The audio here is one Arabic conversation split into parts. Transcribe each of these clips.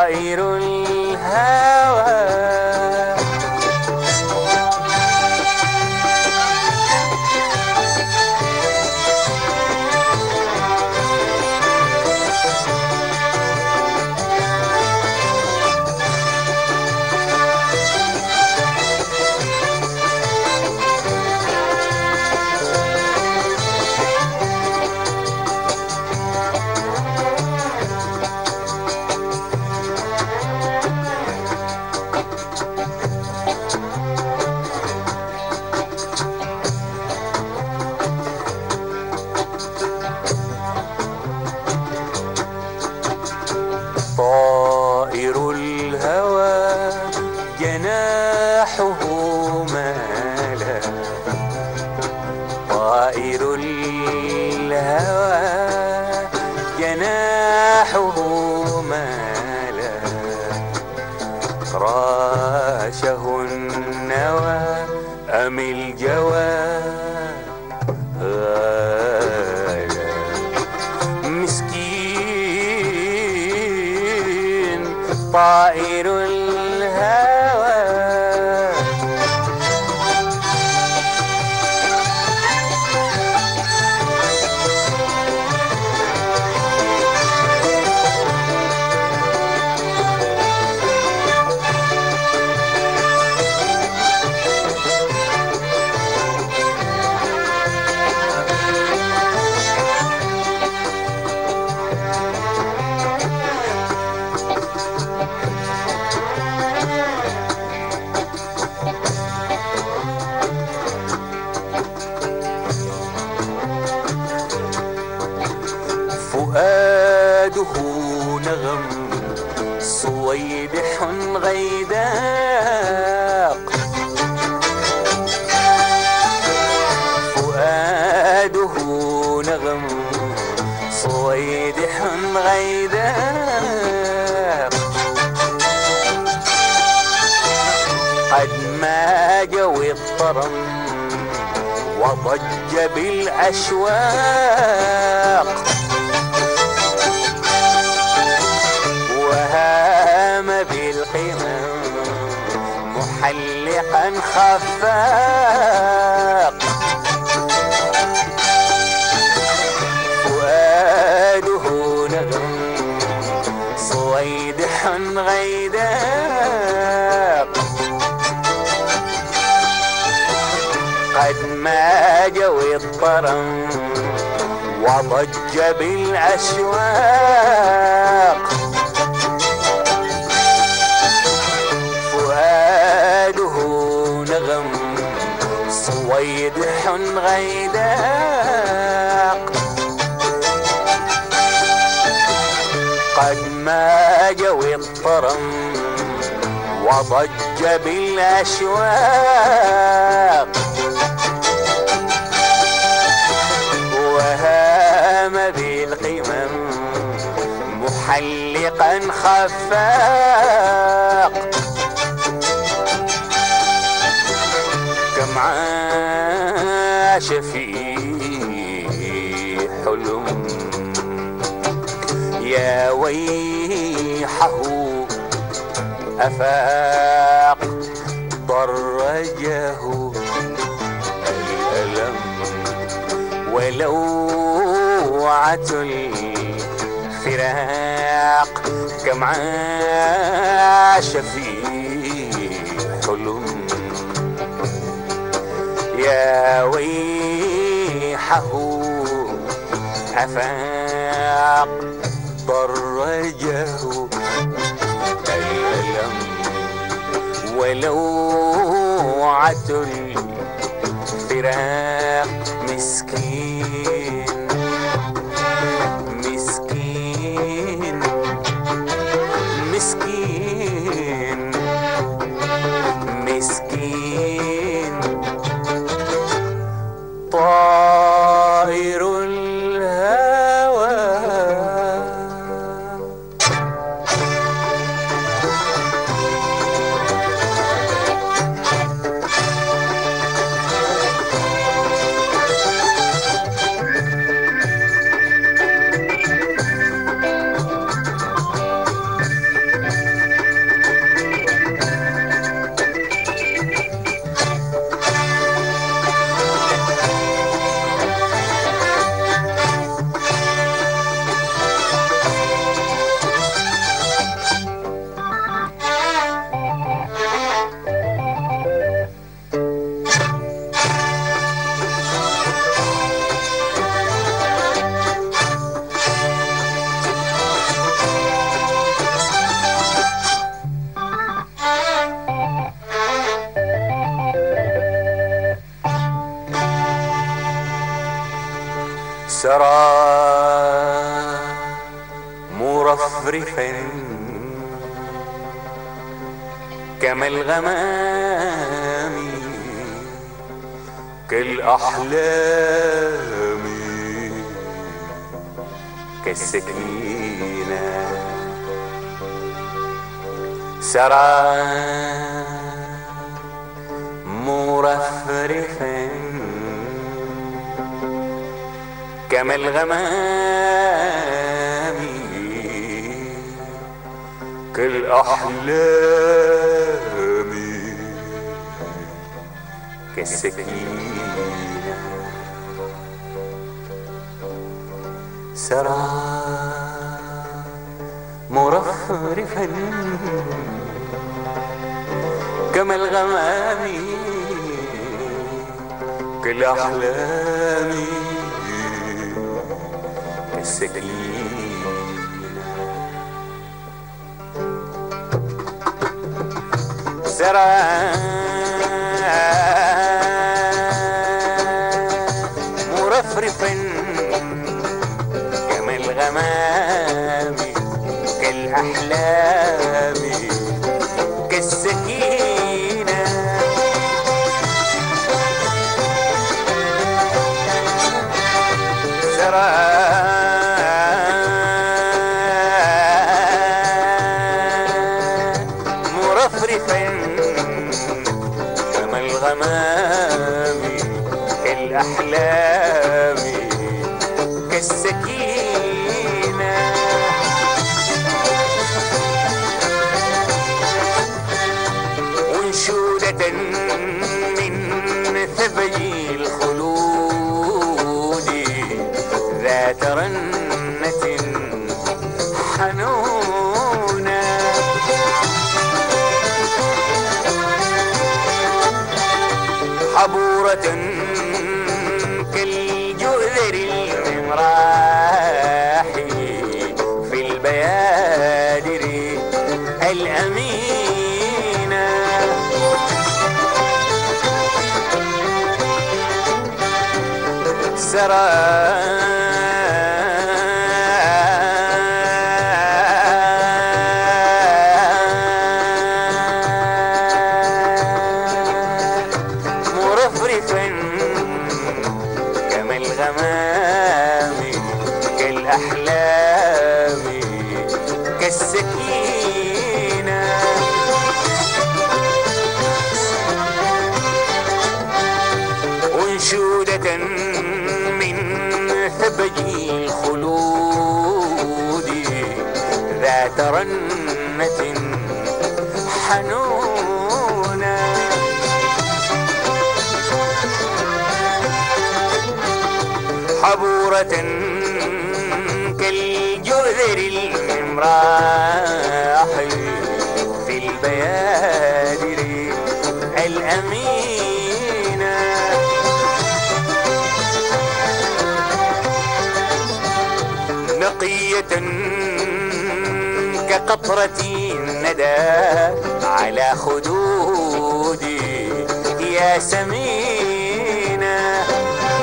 طائر الهوى طائر الهوى جناحه مالا طائر الهوى جناحه مالا راشه النوى أم الجوى غالا مسكين طائر الهوى فؤاده نغم صويدح غيداق فؤاده نغم صويدح غيداق قد ماج والطرم وضج بالأشواق وهام بالقمم محلقا خفاق فؤاده نغم صويدح غيداق قد ماج والطرم وضج بالأشواق فؤاده نغم صويدح غيداق قد ماج والطرم وضج بالأشواق وهام بالقمم محلقا خفاق كم عاش في حلم يا ويحه أفاق ضرجه الألم ولوعة الفراق كم عاش في حلم يا ويحه أفاق ضرجه الألم ولوعة الفراق مسكين مسكين مسكين مسكين طائر الهوى سرى مرفرفا كما الغمام كالأحلام كالسكينة سرى مرفرفا كما الغمام كالأحلام كالسكينة سرى مرفرفا كما الغمام كالأحلام كالسكينة سرى مرفرفا كما الغمام كالأحلام كالسكينة سرى مرفرفا كما الغمام كالأحلام كالسكينة أنشودة من ثبج الخلود ذات رنة حنونة حبورة كالجؤذر الممراح في البيادر الأمينة سرى مرفرفا كما الغمام كالأحلام كالسكينة أنشودة من ثبج الخلود ذات رنة حنونة حبورة كالجؤذر الممراح في البيادر الأمينة نقية كقطرة الندى على خدودي يا سمينة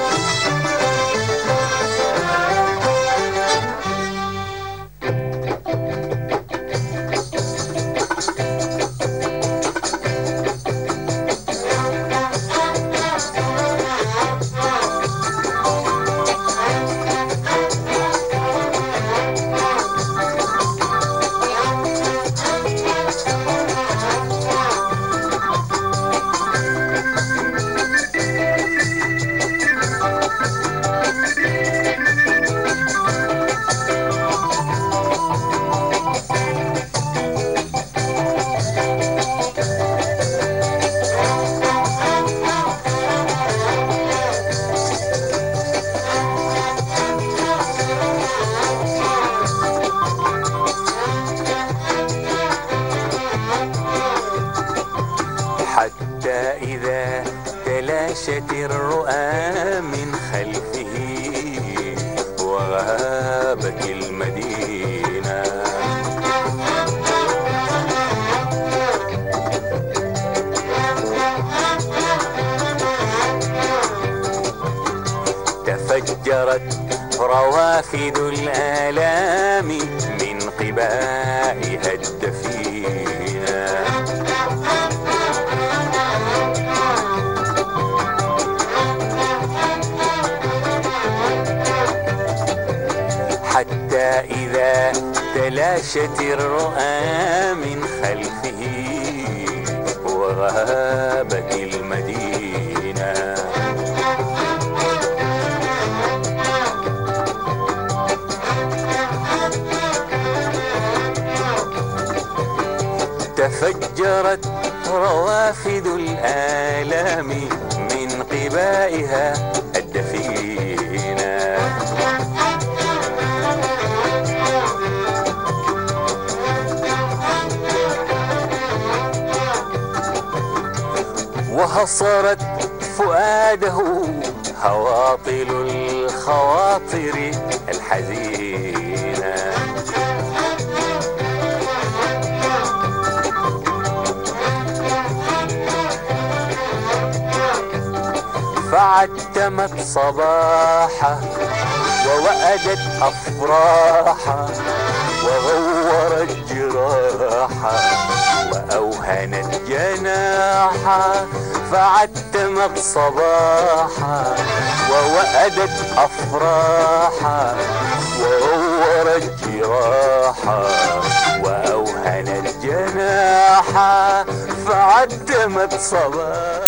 حتى إذا تلاشت الرؤى من خلفه وغابت المدينة تفجرت روافد الآلام من قبائها الدفينة. حتى إذا تلاشت الرؤى من خلفه وغابت المدينة. تفجرت روافد الآلام من قبائها الدفينة. وحصرت فؤاده هواطل الخواطر الحزينة. فعتمت صباحه ووأدت أفراحه وغورت جراحه وأوهنت جناحه. فعتمت صباحه ووأدت أفراحه وغورت جراحه وأوهنت جناحه. فعتمت صباحه